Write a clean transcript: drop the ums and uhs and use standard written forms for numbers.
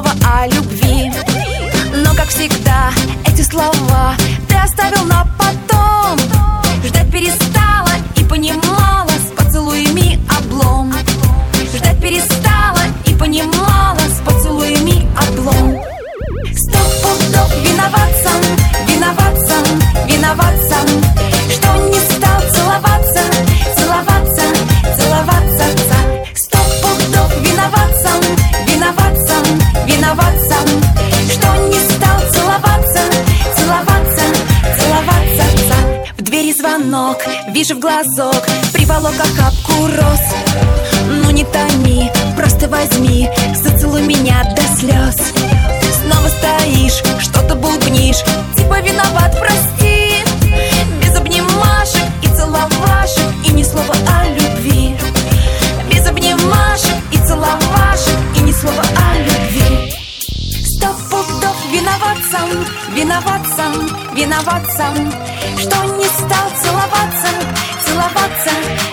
слова о любви. Но, как всегда, эти слова ты оставил на потом. Ждать перестала и понимала, с поцелуями облом. Ждать перестала и понимала, с поцелуями облом. 100 пудов виноват сам, виноват сам, виноват сам, что не стал целоваться, целоваться, целоваться сам. 100 пудов виноват сам, виноват сам, виноват сам, что не стал целоваться, целоваться, целоваться сам. В двери звонок, вижу в глазок, приволок охапку роз. Ну не томи, просто возьми, зацелуй меня до слез. Снова стоишь, что-то бубнишь, типа виноват, прости. Без обнимашек и целовашек, и ни слова о любви. Без обнимашек и целовашек, и ни слова о любви. 100 пудов виноват сам, виноват сам, виноват сам, что не стал целоваться, целоваться,